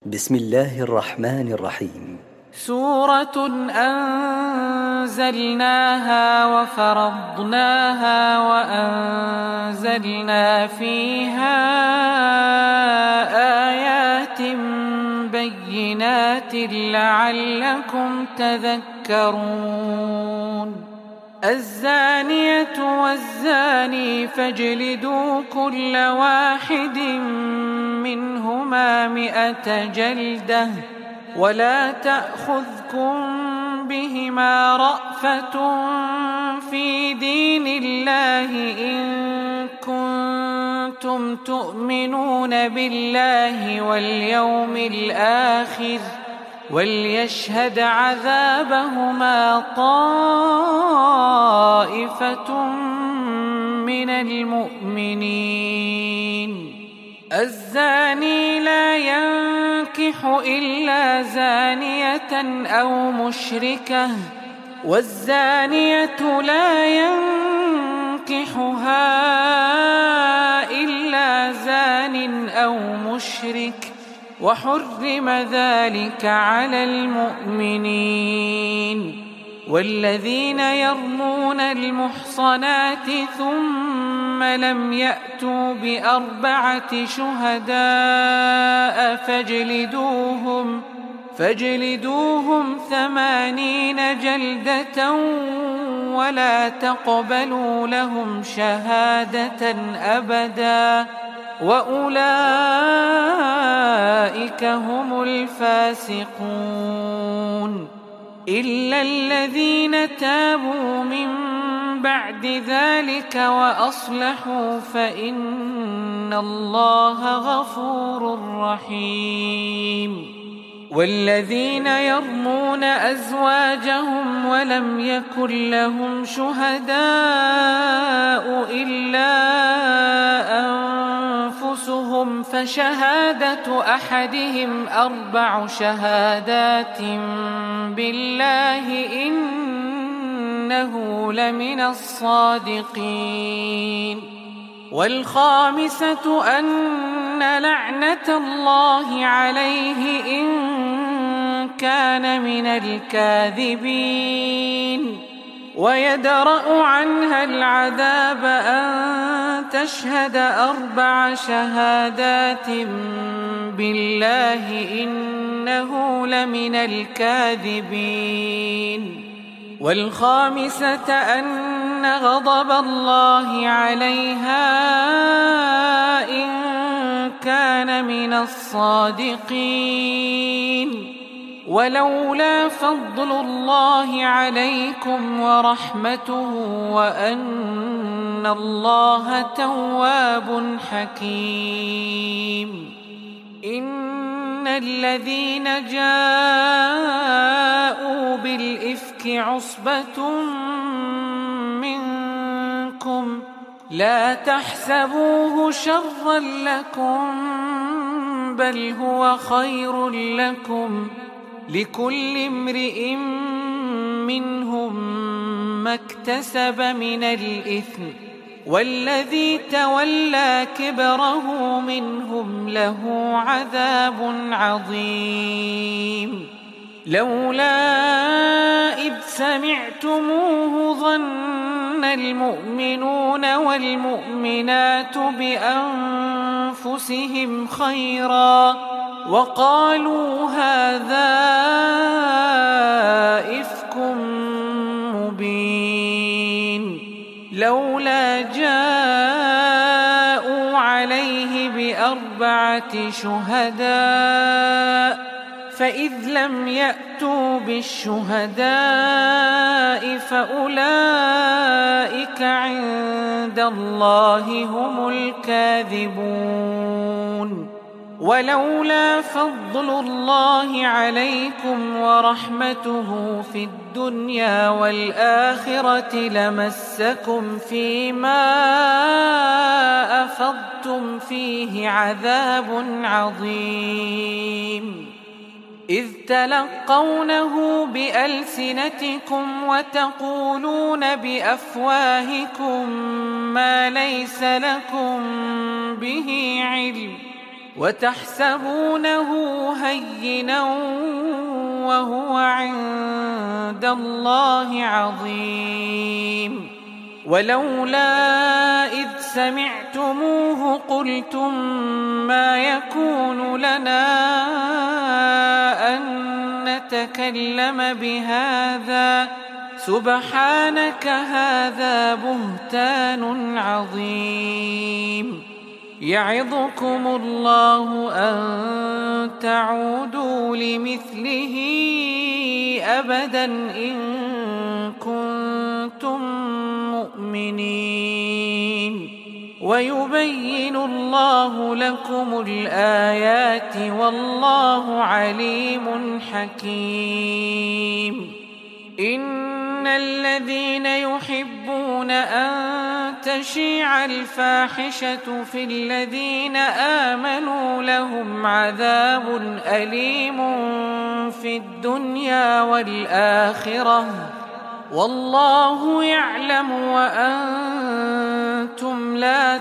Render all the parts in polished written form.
بسم الله الرحمن الرحيم. سورة أنزلناها وفرضناها وأنزلنا فيها آيات بينات لعلكم تذكرون. الزانية والزاني فاجلدوا كل واحد منهما 100 جلدة ولا تأخذكم بهما رأفة في دين الله إن كنتم تؤمنون بالله واليوم الآخر وليشهد عذابهما طائفة من المؤمنين. الزاني لا ينكح إلا زانية أو مشركة والزانية لا ينكحها إلا زان أو مشرك وحرم ذلك على المؤمنين. والذين يرمون المحصنات ثم لم يأتوا ب4 شهداء فاجلدوهم 80 جلدة ولا تقبلوا لهم شهادة أبدا وأولئك هم الفاسقون. إلا الذين تابوا من بعد ذلك وأصلحوا فإن الله غفور رحيم. والذين يرمون أزواجهم ولم يكن لهم شهداء إلا أنفسهم فشهادة أحدهم 4 شهادات بالله إنه لمن الصادقين. والخامسة أن لعنة الله عليه إن كان من الكاذبين. ويدرأ عنها العذاب أن تشهد 4 شهادات بالله إنه لمن الكاذبين. والخامسة أن غضب الله عليها إن كان من الصادقين. ولولا فضل الله عليكم ورحمته وأن الله تواب حكيم. إن الذين جاءوا بالإفك عصبة منكم لا تحسبوه شرا لكم بل هو خير لكم لكل امرئ منهم ما اكتسب من الإثم والذي تولى كبره منهم له عذاب عظيم. لولا إذ سمعتموه ظن المؤمنون والمؤمنات بأنفسهم خيرا وقالوا هذا إفك مبين. لولا جاءوا عليه ب4 شهداء فإذ لم يأتوا بالشهداء فأولئك عند الله هم الكاذبون. ولولا فضل الله عليكم ورحمته في الدنيا والآخرة لمسكم فيما أفضتم فيه عذاب عظيم. إذ تلقونه بألسنتكم وتقولون بأفواهكم ما ليس لكم به علم وتحسبونه هينا وهو عند الله عظيم. ولولا إذ سمعتموه قلتم ما يكون لنا أن نتكلم بهذا سبحانك هذا بهتان عظيم. يعظكم الله أن تعودوا لمثله أبدا إن كنتم مؤمنين. ويبين الله لكم الآيات والله عليم حكيم. إن الذين يحبون أن تشيع الفاحشة في الذين آمنوا لهم عذاب أليم في الدنيا والآخرة والله يعلم وأنتم لا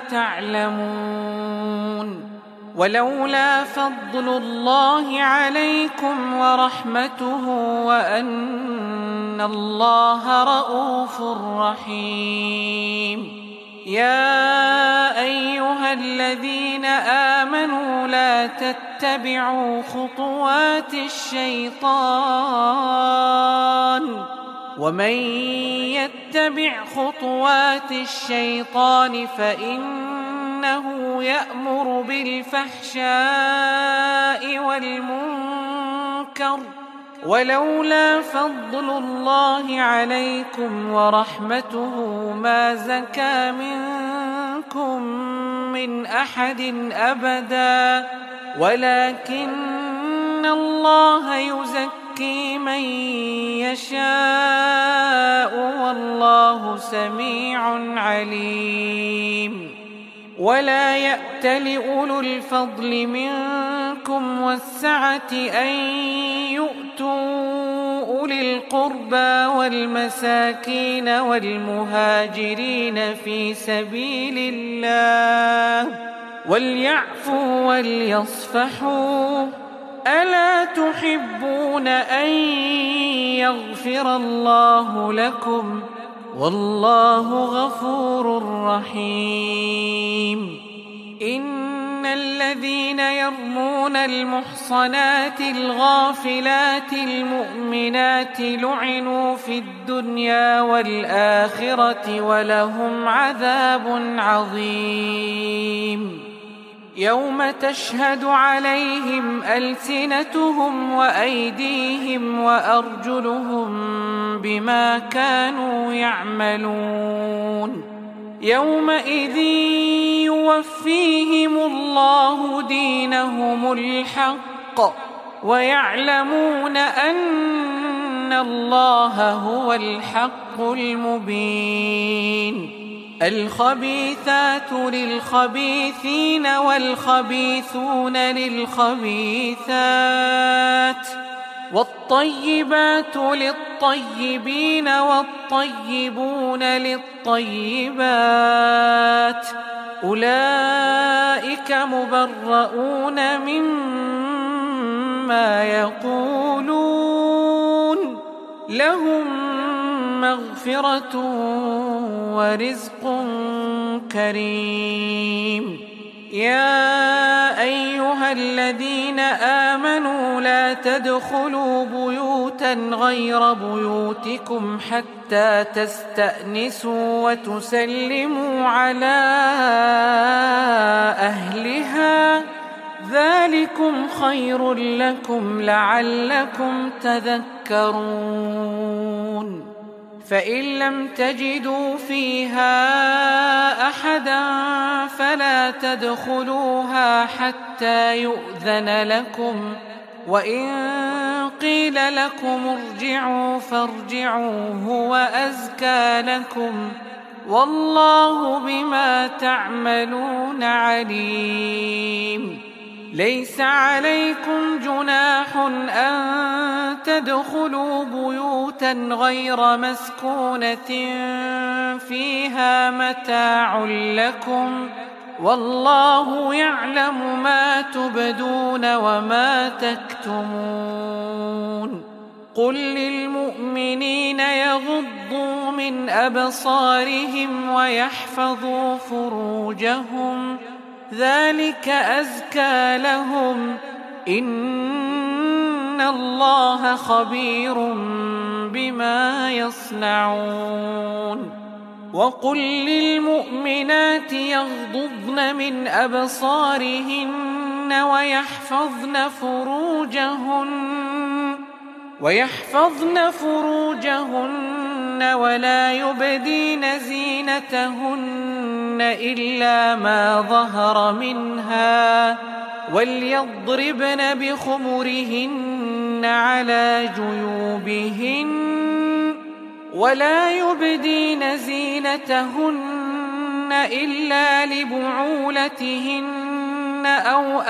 تعلمون. ولولا فضل الله عليكم ورحمته وأن الله رءوف رحيم. يا أيها الذين آمنوا لا تتبعوا خطوات الشيطان ومن يتبع خطوات الشيطان فإنه يأمر بالفحشاء والمنكر. ولولا فضل الله عليكم ورحمته ما زكى منكم من أحد أبدا ولكن الله يزكي من يشاء والله سميع عليم. ولا يأتل أولو الفضل منكم والسعة أن يؤتوا أولي القربى والمساكين والمهاجرين في سبيل الله وليعفوا وليصفحوا ألا تحبون أن يغفر الله لكم والله غفور رحيم. إن الذين يرمون المحصنات الغافلات المؤمنات لعنوا في الدنيا والآخرة ولهم عذاب عظيم. يوم تشهد عليهم ألسنتهم وأيديهم وأرجلهم بما كانوا يعملون. يومئذ يوفيهم الله دينهم الحق ويعلمون أن الله هو الحق المبين. الخبيثات للخبيثين والخبيثون للخبيثات والطيبات للطيبين والطيبون للطيبات أولئك مبرؤون مما يقولون لهم مغفرة ورزق كريم. يا أيها الذين آمنوا لا تدخلوا بيوتا غير بيوتكم حتى تستأنسوا وتسلموا على أهلها ذلكم خير لكم لعلكم تذكرون. فإن لم تجدوا فيها أحدا فلا تدخلوها حتى يؤذن لكم وإن قيل لكم ارجعوا فارجعوا هو أزكى لكم والله بما تعملون عليم. ليس عليكم جناح أن تدخلوا بيوتا غير مسكونة فيها متاع لكم والله يعلم ما تبدون وما تكتمون قل للمؤمنين يغضوا من أبصارهم ويحفظوا فروجهم ذلك أزكى لهم إن الله خبير بما يصنعون وقل للمؤمنات يغضضن من أبصارهن ويحفظن فروجهن ولا يبدين زينتهن إلا ما ظهر منها وليضربن بخمرهن على جيوبهن ولا يبدين زينتهن إلا لبعولتهن أو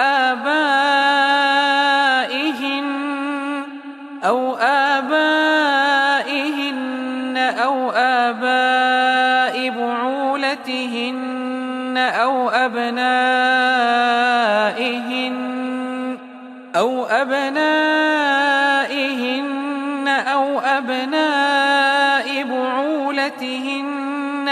آباء بعولتهن أو أبناء بعولتهن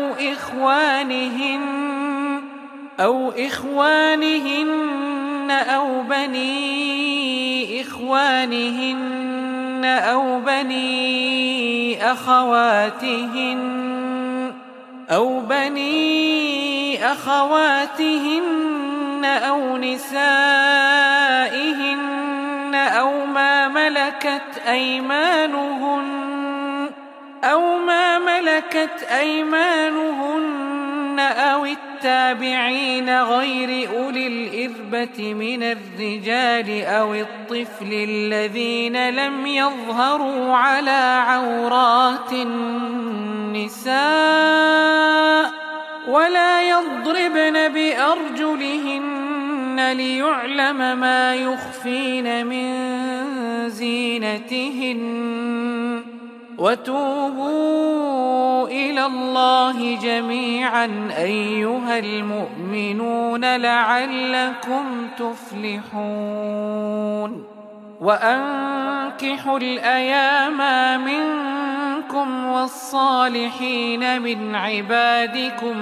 أو إخوانهن أو بني إخوانهن أو بني أخواتهن أو نسائهن أو ما ملكت أيمانهن أو التابعين غير أولي الإربة من الرجال أو الطفل الذين لم يظهروا على عورات النساء ولا يضربن بأرجلهن ليعلم ما يخفين من زينتهن وتوبوا إلى الله جميعا أيها المؤمنون لعلكم تفلحون وأنكحوا الأيام منكم والصالحين من عبادكم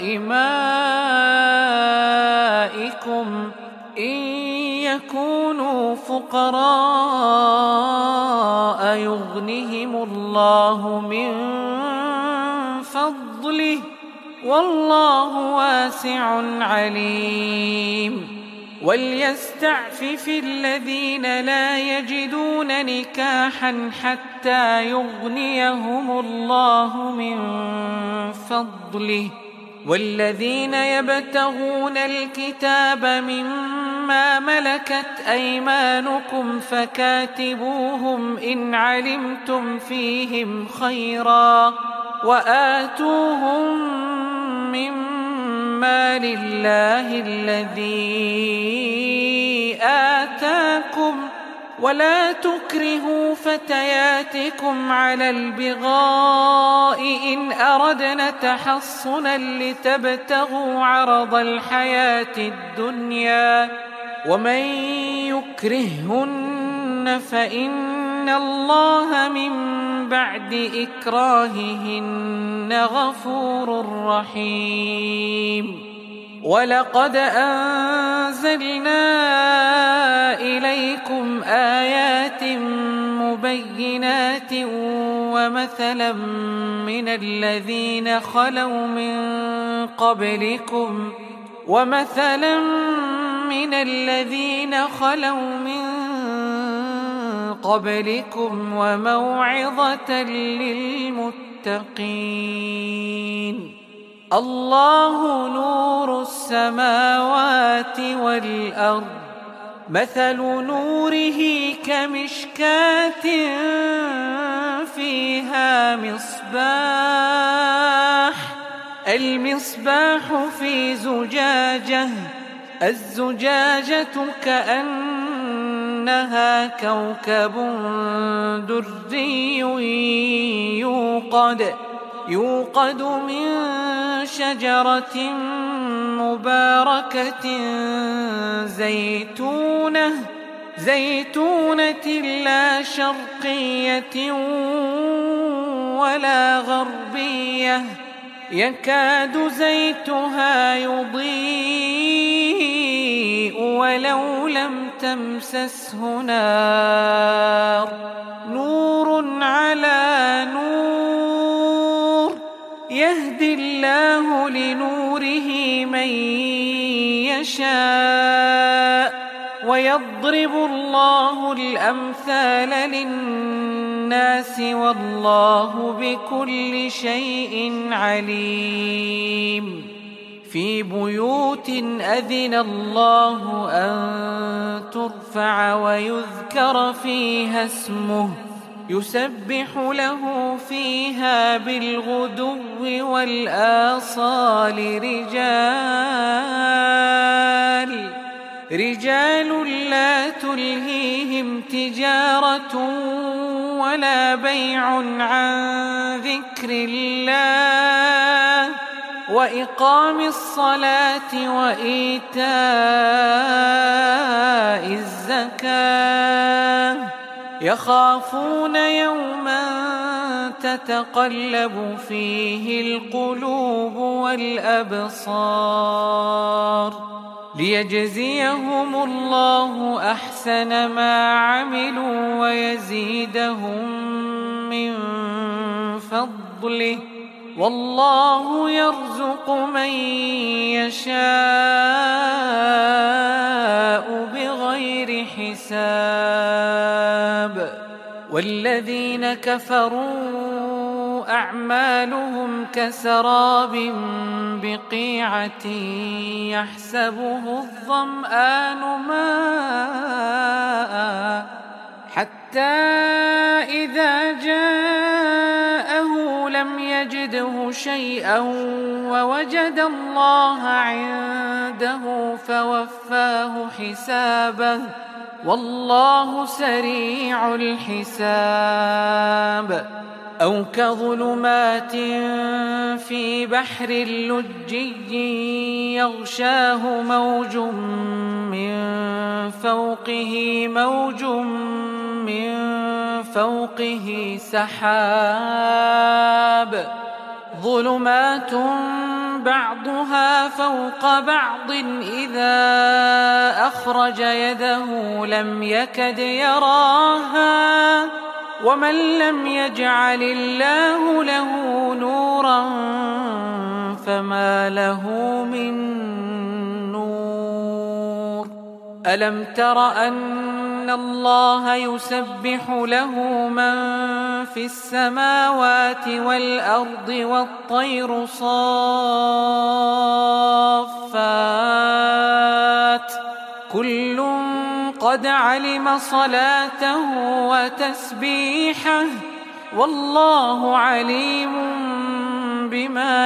وإمائكم إن يكونوا فقراء يغنهم الله من فضله والله واسع عليم وليستعفف الذين لا يجدون نكاحا حتى يغنيهم الله من فضله والذين يبتغون الكتاب مما ملكت أيمانكم فكاتبوهم إن علمتم فيهم خيرا وآتوهم مما لله الذي آتاكم ولا تكرهوا فتياتكم على البغاء إن أردنا تحصنا لتبتغوا عرض الحياة الدنيا ومن يكرههن فإن الله من بعد إكراههن غفور رحيم ولقد أنزلنا إليكم آيات مبينات ومثلا من الذين خلوا من قبلكم وموعظة للمتقين الله نور السماوات والأرض مثل نوره كمشكاة فيها المصباح في زجاجة الزجاجة كأنها كوكب دري يوقد من شجرة مباركة زيتونة لا شرقية ولا غربية يكاد زيتها يضيء ولو لم تمسسه نار نور على نور يهدي الله لنوره من يشاء ويضرب الله الأمثال للناس والله بكل شيء عليم في بيوت أذن الله أن ترفع ويذكر فيها اسمه يسبح له فيها بالغدو والآصال رجال لا تلهيهم تجارة ولا بيع عن ذكر الله وإقام الصلاة وإيتاء الزكاة يخافون يوما تتقلب فيه القلوب والأبصار ليجزيهم الله أحسن ما عملوا ويزيدهم من فضله والله يرزق من يشاء بغير حساب والذين كفروا أعمالهم كسراب بقيعة يحسبه الظمآن ماء حتى إذا جاءه لم يجده شيئا ووجد الله عنده فوفاه حسابه والله سريع الحساب أو كظلمات في بحر لجي يغشاه موج من فوقه سحاب ظلمات بعضها فوق بعض إذا أخرج يده لم يكد يراها ومن لم يجعل الله له نورا فما له من نور ألم تر أن الله يسبح له من في السماوات والأرض والطير صافات كل قد علم صلاته وتسبيحه والله عليم بما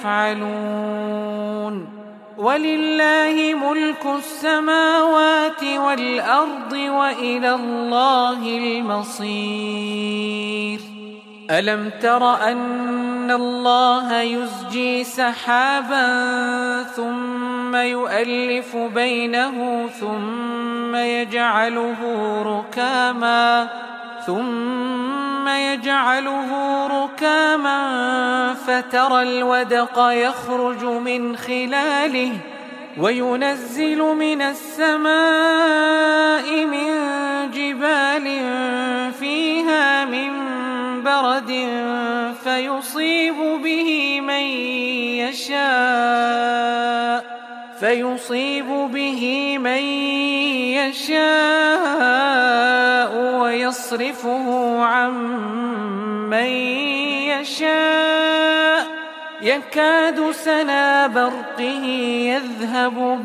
يفعلون ولله ملك السماوات والأرض وإلى الله المصير ألم تر أن الله يزجي سحابا ثم يؤلف بينه ثم يجعله ركاما فترى الودق يخرج من خلاله وينزل من السماء من جبال فيها من برد فيصيب به من يشاء ويصرفه عن من يشاء يكاد سنا برقه يذهب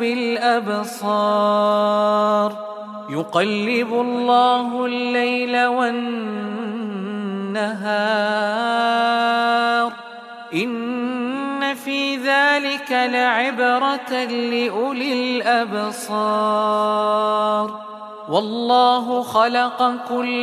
بالأبصار يقلب الله الليل والنهار إن في ذلك لعبرة لأولي الأبصار والله خلق كل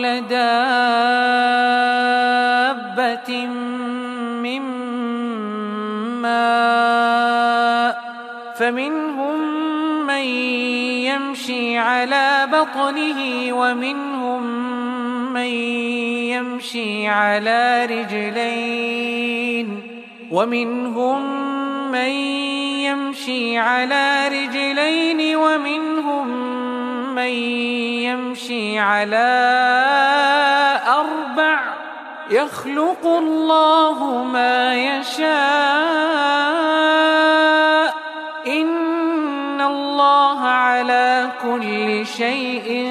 دابة من ماء فمنهم من يمشي على بطنه ومنهم من يمشي على رجلين ومنهم من يمشي على رجلين ومنهم من يمشي على أربع يخلق الله ما يشاء إن الله على كل شيء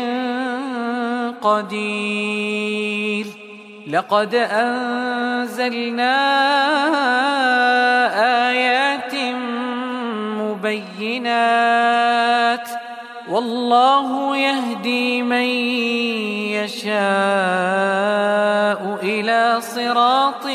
قدير لقد أنزلنا آيات مبينات والله يهدي من يشاء إلى صراط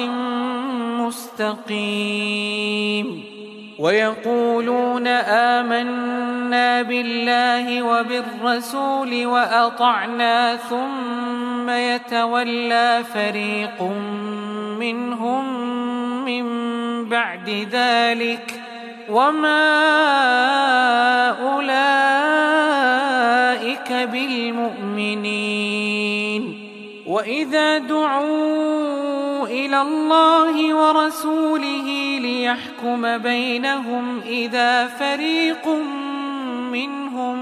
مستقيم ويقولون آمنا بالله وبالرسول وأطعنا ثم يتولى فريق منهم من بعد ذلك وما أولئك بالمؤمنين وإذا دعوا إلى الله ورسوله ليحكم بينهم إذا فريق منهم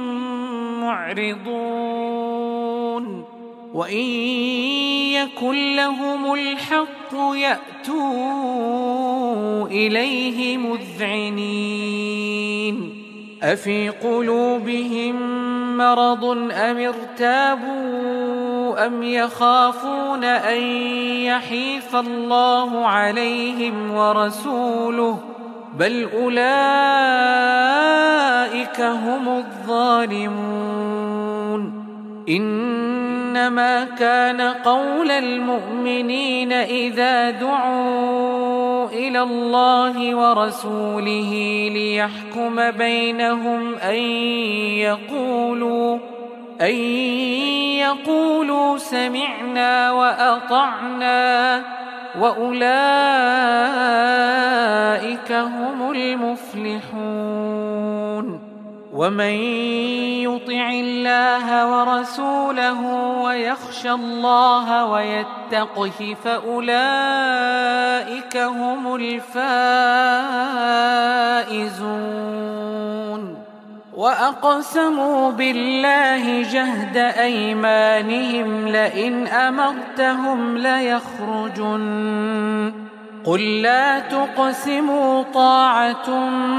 معرضون وإن يكن لهم الحق يأتوا إليه مذعنين أفي قلوبهم مرض أم ارتابوا أم يخافون أن يحيف الله عليهم ورسوله بل أولئك هم الظالمون إنما كان قول المؤمنين إذا دعوا إلى الله ورسوله ليحكم بينهم أن يقولوا سمعنا وأطعنا وأولئك هم المفلحون ومن يطع الله ورسوله ويخشى الله ويتقه فأولئك هم الفائزون وأقسموا بالله جهد أيمانهم لئن أمرتهم ليخرجن قل لا تقسموا طاعة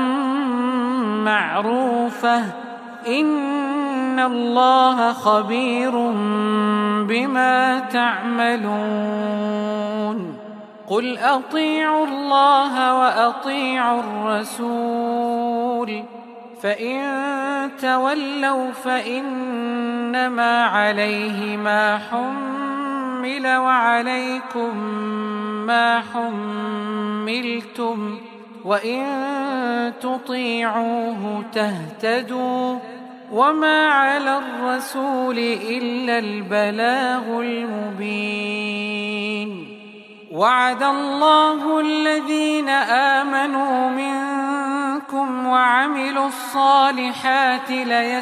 معروفة إن الله خبير بما تعملون قل أطيعوا الله وأطيعوا الرسول فإن تولوا فإنما عليه ما حمل وعليكم ما حملتم وإن تطيعوه تهتدوا وما على الرسول إلا البلاغ المبين وعد الله الذين آمنوا منكم وعملوا الصالحات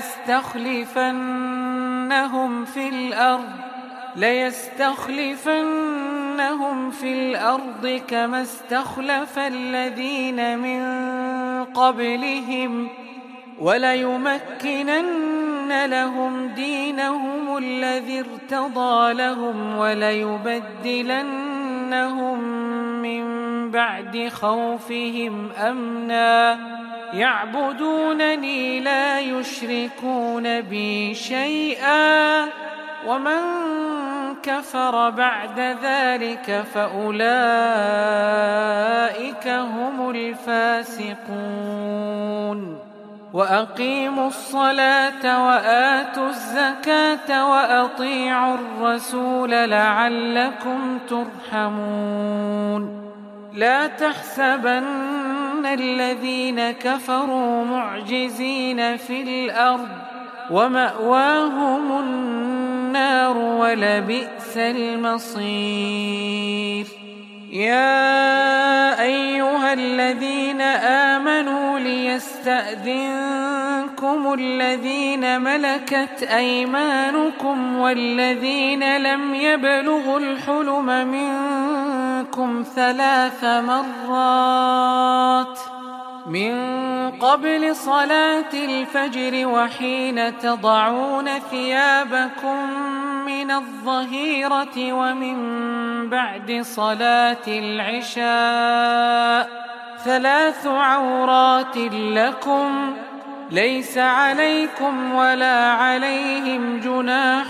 ليستخلفنهم في الأرض كما استخلف الذين من قبلهم وليمكنن لهم دينهم الذي ارتضى لهم وليبدلنهم من بعد خوفهم أمنا يعبدونني لا يشركون بي شيئا ومن كفر بعد ذلك فأولئك هم الفاسقون وأقيموا الصلاة وآتوا الزكاة وأطيعوا الرسول لعلكم ترحمون لا تحسبن الذين كفروا معجزين في الأرض ومأواهم النار ولبئس المصير يا أيها الذين آمنوا ليستأذنكم الذين ملكت أيمانكم والذين لم يبلغوا الحلم منكم 3 مرات من قبل صلاة الفجر وحين تضعون ثيابكم من الظهيرة ومن بعد صلاة العشاء 3 عورات لكم ليس عليكم ولا عليهم جناح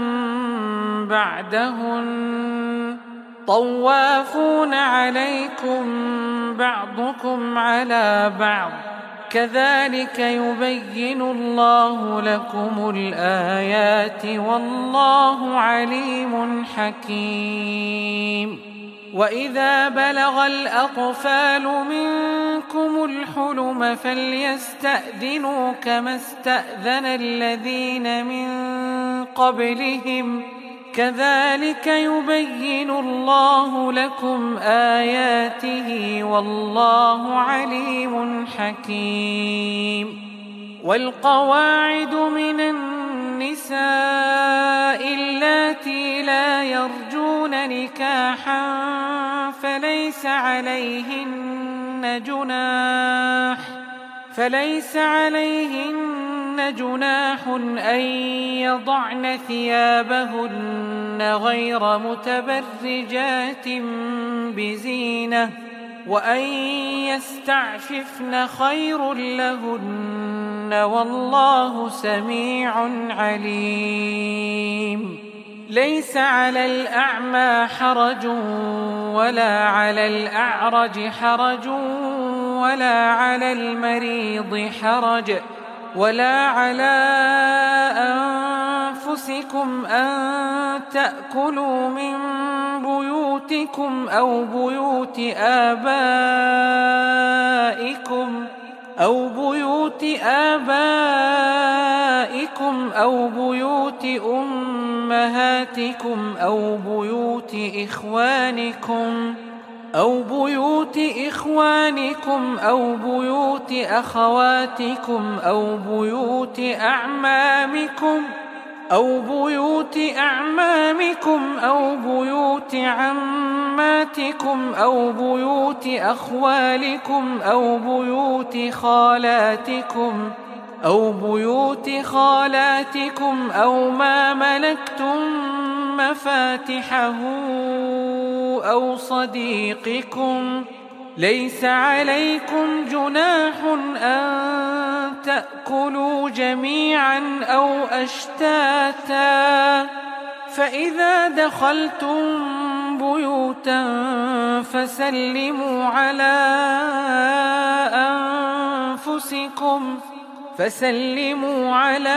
بعدهن طوافون عليكم بعضكم على بعض كذلك يبين الله لكم الآيات والله عليم حكيم. وإذا بلغ الأطفال منكم الحلم فليستأذنوا كما استأذن الذين من قبلهم كذلك يبين الله لكم آياته والله عليم حكيم. والقواعد من النساء اللاتي لا يرجون نكاحا فليس عليهن جناح أن يضعن ثيابهن غير متبرجات بزينة وأن يستعففن خير لهن والله سميع عليم. ليس على الأعمى حرج ولا على الأعرج حرج ولا على المريض حرج ولا على أنفسكم أن تأكلوا من بيوتكم أو بيوت آبائكم أو بيوت أمهاتكم أو بيوت إخوانكم أو بيوت أخواتكم أو بيوت أعمامكم أو بيوت عماتكم أو بيوت أخوالكم أو بيوت خالاتكم أو ما ملكتم مفاتحه أو صديقكم ليس عليكم جناح أن تأكلوا جميعا أو أشتاتا فإذا دخلتم بيوتا فسلموا على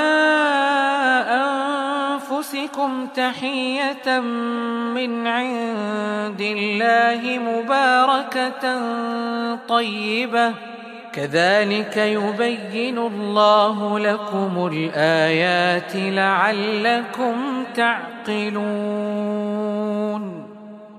أنفسكم تحية من عند الله مباركة طيبة كذلك يبين الله لكم الآيات لعلكم تعقلون.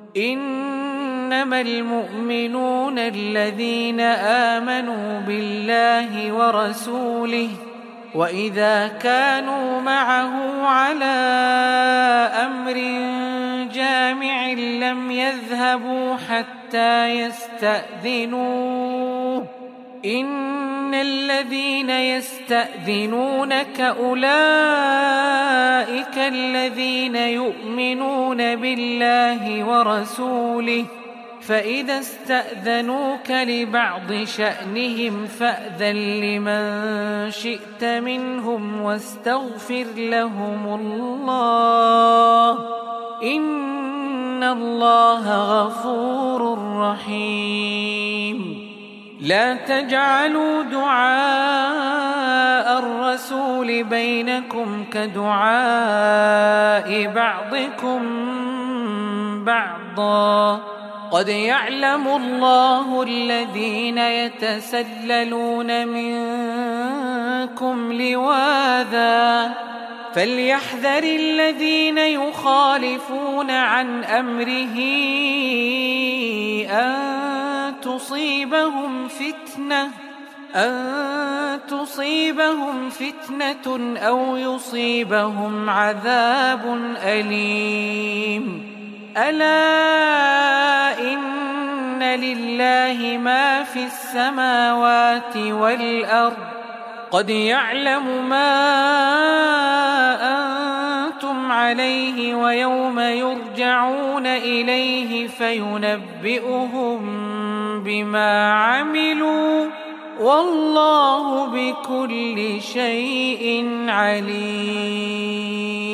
إنما المؤمنون الذين آمنوا بالله ورسوله وإذا كانوا معه على أمر جامع لم يذهبوا حتى يستأذنوه إن الذين يستأذنونك أولئك الذين يؤمنون بالله ورسوله فإذا استأذنوك لبعض شأنهم فأذن لمن شئت منهم واستغفر لهم الله إن الله غفور رحيم. لا تجعلوا دعاء الرسول بينكم كدعاء بعضكم بعضا قد يعلم الله الذين يتسللون منكم لواذا فليحذر الذين يخالفون عن أمره أن تصيبهم فتنة أو يصيبهم عذاب أليم. ألا إن لله ما في السماوات والأرض. قد يعلم ما أنتم عليه ويوم يرجعون إليه فينبئهم بما عملوا، والله بكل شيء عليم.